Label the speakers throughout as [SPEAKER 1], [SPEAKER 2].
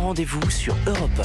[SPEAKER 1] rendez-vous sur Europe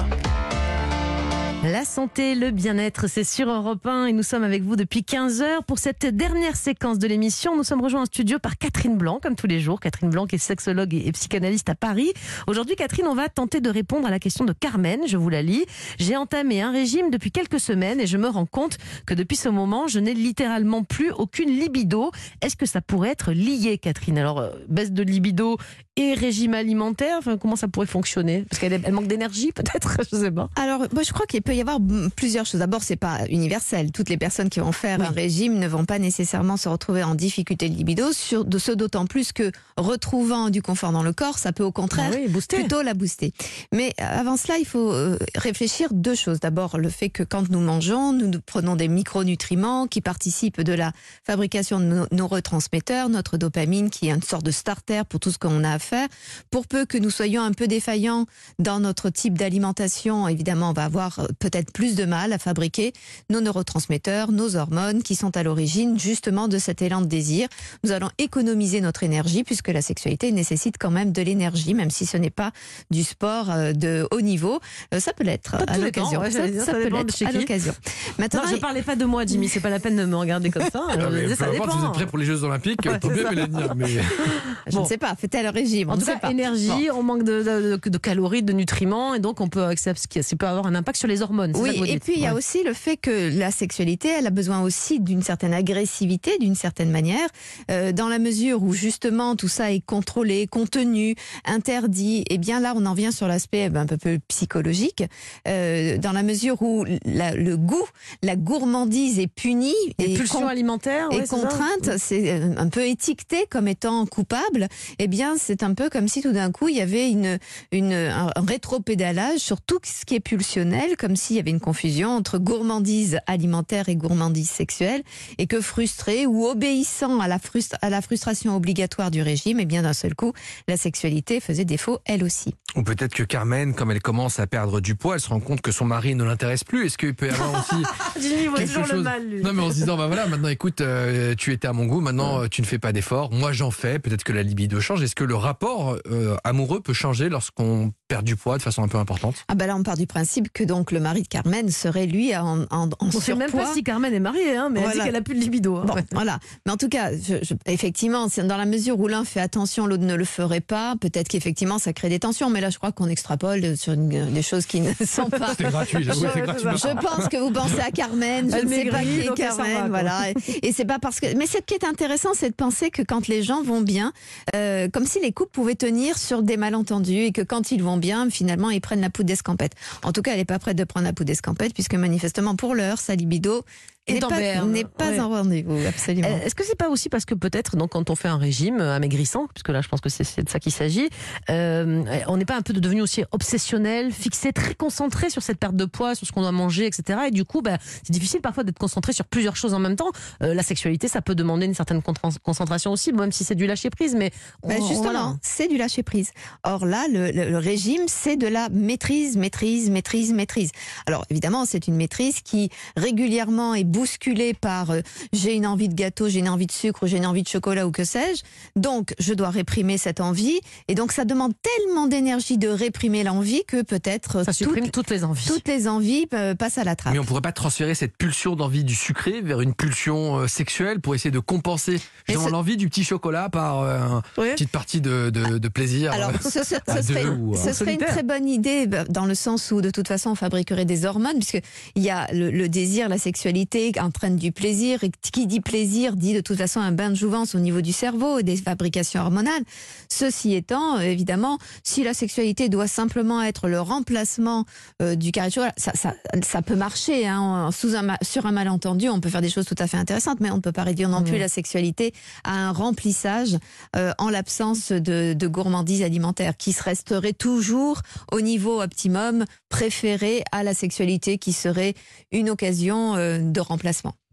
[SPEAKER 1] 1.
[SPEAKER 2] La santé, le bien-être, c'est sur Europe 1 et nous sommes avec vous depuis 15h pour cette dernière séquence de l'émission. Nous sommes rejoints en studio par Catherine Blanc, comme tous les jours. Catherine Blanc qui est sexologue et psychanalyste à Paris. Aujourd'hui, Catherine, on va tenter de répondre à la question de Carmen. Je vous la lis. J'ai entamé un régime depuis quelques semaines et je me rends compte que depuis ce moment, je n'ai littéralement plus aucune libido. Est-ce que ça pourrait être lié, Catherine ? Alors, baisse de libido et régime alimentaire, enfin, comment ça pourrait fonctionner ? Parce qu'elle manque d'énergie, peut-être ? Je sais pas.
[SPEAKER 3] Alors, moi, je crois qu'il peut y avoir plusieurs choses. D'abord, c'est pas universel. Toutes les personnes qui vont faire un régime ne vont pas nécessairement se retrouver en difficulté de libido, ce d'autant plus que retrouvant du confort dans le corps, ça peut au contraire plutôt la booster. Mais avant cela, il faut réfléchir deux choses. D'abord, le fait que quand nous mangeons, nous prenons des micronutriments qui participent de la fabrication de nos neurotransmetteurs, notre dopamine qui est une sorte de starter pour tout ce qu'on a à faire. Pour peu que nous soyons un peu défaillants dans notre type d'alimentation, évidemment, on va avoir peut-être plus de mal à fabriquer nos neurotransmetteurs, nos hormones qui sont à l'origine justement de cet élan de désir. Nous allons économiser notre énergie puisque la sexualité nécessite quand même de l'énergie, même si ce n'est pas du sport de haut niveau. Ça peut l'être à l'occasion. Ça peut l'être à l'occasion.
[SPEAKER 2] Maintenant, je ne parlais pas de moi, Jimmy. C'est pas la peine de me regarder comme ça.
[SPEAKER 4] Ça dépend. Vous êtes prêt pour les Jeux Olympiques, tant mieux, Mélanie. Mais...
[SPEAKER 3] Je ne sais pas. Faites-elle le régime.
[SPEAKER 2] En tout cas, énergie, on manque de calories, de nutriments, et donc on peut ça peut avoir un impact sur les hormones.
[SPEAKER 3] Oui, et puis il y a aussi le fait que la sexualité, elle a besoin aussi d'une certaine agressivité, d'une certaine manière, dans la mesure où justement tout ça est contrôlé, contenu, interdit. Et bien là, on en vient sur l'aspect un peu psychologique, dans la mesure où le goût, la gourmandise est punie,
[SPEAKER 2] les pulsions alimentaires,
[SPEAKER 3] et contrainte, c'est un peu étiqueté comme étant coupable. Eh bien, c'est un peu comme si tout d'un coup il y avait un rétropédalage sur tout ce qui est pulsionnel, comme s'il y avait une confusion entre gourmandise alimentaire et gourmandise sexuelle, et que frustré ou obéissant à la frustration obligatoire du régime, et bien d'un seul coup, la sexualité faisait défaut elle aussi.
[SPEAKER 4] Ou peut-être que Carmen, comme elle commence à perdre du poids, elle se rend compte que son mari ne l'intéresse plus. Est-ce qu'il peut y avoir aussi quelque chose... Non, mais en se disant, voilà, maintenant écoute, tu étais à mon goût, maintenant tu ne fais pas d'efforts, moi j'en fais, peut-être que la libido change. Est-ce que le rapport amoureux peut changer lorsqu'on perd du poids de façon un peu importante ?
[SPEAKER 3] Ah là on part du principe que donc le mari de Carmen serait lui en
[SPEAKER 2] on ne sait même pas si Carmen est mariée, mais elle dit qu'elle n'a plus de libido.
[SPEAKER 3] Bon, voilà. Mais en tout cas, effectivement, dans la mesure où l'un fait attention, l'autre ne le ferait pas, peut-être qu'effectivement ça crée des tensions, mais là je crois qu'on extrapole sur des choses qui ne sont pas...
[SPEAKER 4] C'était gratuit, j'avoue, c'est gratuit.
[SPEAKER 3] Je pense que vous pensez à Carmen, je ne sais pas qui est Carmen, voilà. Et c'est pas parce que... Mais ce qui est intéressant, c'est de penser que quand les gens vont bien, comme si les couples pouvaient tenir sur des malentendus et que quand ils vont bien, finalement, ils prennent la poudre d'escampette. En tout cas, elle n'est pas prête de prendre la poudre d'escampette puisque manifestement, pour l'heure, sa libido n'est pas un rendez-vous, absolument.
[SPEAKER 2] Est-ce que c'est pas aussi parce que peut-être, donc, quand on fait un régime amaigrissant, puisque là je pense que c'est de ça qu'il s'agit, on n'est pas un peu devenu aussi obsessionnel, fixé, très concentré sur cette perte de poids, sur ce qu'on doit manger, etc. Et du coup, c'est difficile parfois d'être concentré sur plusieurs choses en même temps. La sexualité, ça peut demander une certaine concentration aussi, même si c'est du lâcher prise. Mais
[SPEAKER 3] justement, c'est du lâcher prise. Or là, le régime, c'est de la maîtrise. Alors évidemment, c'est une maîtrise qui régulièrement est bousculée par j'ai une envie de gâteau, j'ai une envie de sucre, j'ai une envie de chocolat ou que sais-je. Donc je dois réprimer cette envie et donc ça demande tellement d'énergie de réprimer l'envie que peut-être
[SPEAKER 2] ça supprime toutes les envies.
[SPEAKER 3] Toutes les envies passent à la trappe.
[SPEAKER 4] Mais on pourrait pas transférer cette pulsion d'envie du sucré vers une pulsion sexuelle pour essayer de compenser l'envie du petit chocolat par une petite partie de plaisir.
[SPEAKER 3] Alors ce serait une très bonne idée dans le sens où de toute façon on fabriquerait des hormones puisque il y a le désir, la sexualité entraîne du plaisir, et qui dit plaisir dit de toute façon un bain de jouvence au niveau du cerveau et des fabrications hormonales. Ceci étant, évidemment, si la sexualité doit simplement être le remplacement du carré de chocolat, ça peut marcher, sur un malentendu, on peut faire des choses tout à fait intéressantes, mais on ne peut pas réduire non plus la sexualité à un remplissage en l'absence de gourmandise alimentaire qui se resterait toujours au niveau optimum préféré à la sexualité qui serait une occasion de remplacement.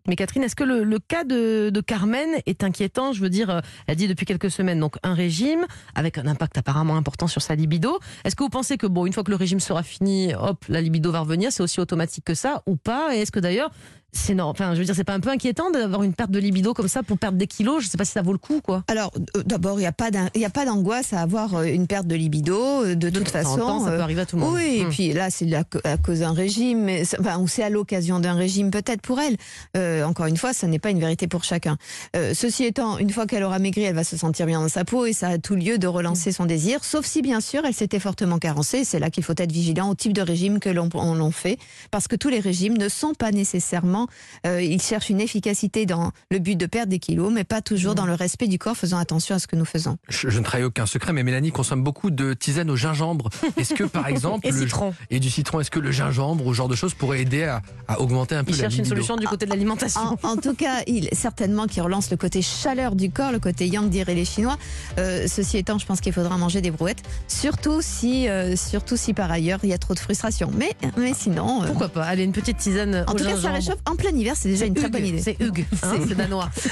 [SPEAKER 2] Mais Catherine, est-ce que le cas de Carmen est inquiétant? Je veux dire, elle dit depuis quelques semaines, donc un régime avec un impact apparemment important sur sa libido. Est-ce que vous pensez que une fois que le régime sera fini, hop, la libido va revenir? C'est aussi automatique que ça ou pas? Et est-ce que d'ailleurs, c'est pas un peu inquiétant d'avoir une perte de libido comme ça pour perdre des kilos? Je sais pas si ça vaut le coup, quoi.
[SPEAKER 3] Alors, d'abord, il n'y a pas d'angoisse à avoir une perte de libido. De toute façon,
[SPEAKER 2] ça peut arriver à tout le monde.
[SPEAKER 3] Oui, et puis là, c'est à cause d'un régime, ou c'est à l'occasion d'un régime peut-être pour elle. Encore une fois, ça n'est pas une vérité pour chacun. Ceci étant, une fois qu'elle aura maigri, elle va se sentir bien dans sa peau et ça a tout lieu de relancer son désir, sauf si bien sûr elle s'était fortement carencée. C'est là qu'il faut être vigilant au type de régime que l'on fait, parce que tous les régimes ne sont pas nécessairement. Ils cherchent une efficacité dans le but de perdre des kilos, mais pas toujours dans le respect du corps, faisant attention à ce que nous faisons.
[SPEAKER 4] Je ne trahis aucun secret, mais Mélanie consomme beaucoup de tisane au gingembre. Est-ce que par exemple et du citron, est-ce que le gingembre ou ce genre de choses pourrait aider à augmenter un peu la libido?
[SPEAKER 2] Il cherche une solution du côté de l'alimentation.
[SPEAKER 3] En tout cas, certainement qu'il relance le côté chaleur du corps, le côté yang diraient les Chinois. Ceci étant, je pense qu'il faudra manger des brouettes, surtout si par ailleurs il y a trop de frustration. Mais sinon,
[SPEAKER 2] pourquoi pas? Allez, une petite tisane.
[SPEAKER 3] En tout cas, ça réchauffe en plein hiver, c'est déjà une très bonne idée.
[SPEAKER 2] C'est Hugues, c'est danois.